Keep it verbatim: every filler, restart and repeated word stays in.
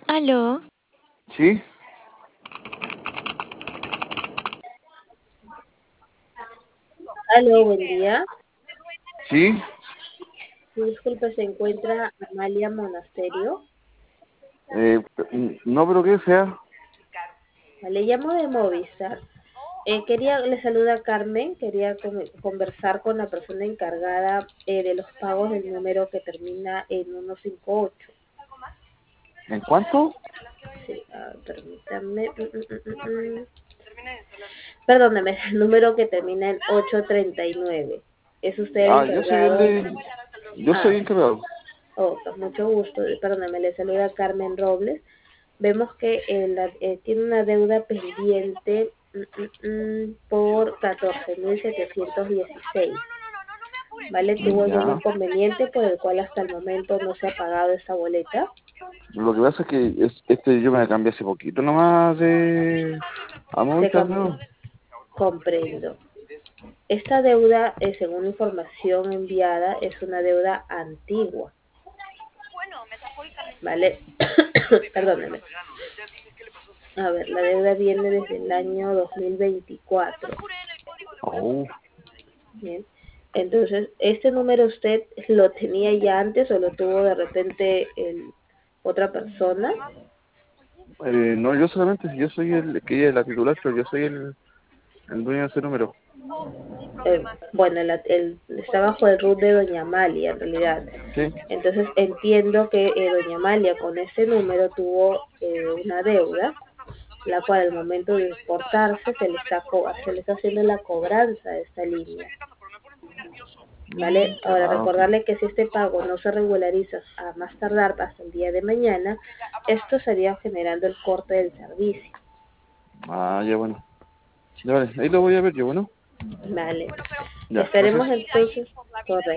¿Aló? ¿Sí? Aló, buen día. ¿Sí? Sí, disculpe, ¿se encuentra Amalia Monasterio? Eh, p- no, pero que sea. Le llamo de Movistar. Eh, quería, le saluda Carmen, quería con- conversar con la persona encargada eh, de los pagos del número que termina en ciento cincuenta y ocho. ¿En cuánto? Sí, ah, permítame. mm, mm, mm, mm, mm. Perdóneme, el número que termina en ochocientos treinta y nueve. ¿Es usted el Ah, yo soy el encargado? de... Yo Ah, soy encargado. oh, con mucho gusto. Perdóname, le saluda Carmen Robles. Vemos que eh, la- eh, tiene una deuda pendiente mm, mm, mm, por catorce mil setecientos dieciséis. ¿Vale? ¿Tuvo algún Ya. inconveniente por el cual hasta el momento no se ha pagado esta boleta? Lo que pasa es que es, este yo me cambié hace poquito nomás de... A Se Movistar, com- ¿no? comprendo. Esta deuda, eh, según información enviada, es una deuda antigua. ¿Vale? Perdóneme. A ver, la deuda viene desde el año dos mil veinticuatro. Oh. Bien. Entonces, ¿este número usted lo tenía ya antes o lo tuvo de repente el, otra persona? Eh, no, yo solamente, yo soy el que ella es la titular, pero yo soy el, el dueño de ese número. Eh, bueno, el, el- está bajo el root de Doña Amalia en realidad. ¿Sí? Entonces, entiendo que eh, Doña Amalia con ese número tuvo eh, una deuda, la cual al momento de exportarse se le está, co- se le está haciendo la cobranza de esta línea. ¿Vale? Ahora, Ah, recordarle que si este pago no se regulariza a más tardar hasta el día de mañana, esto estaría generando el corte del servicio. ah, ya bueno. Ya vale, ahí lo voy a ver yo, bueno. ¿Vale? Ya, gracias. Estaremos entonces, correcto.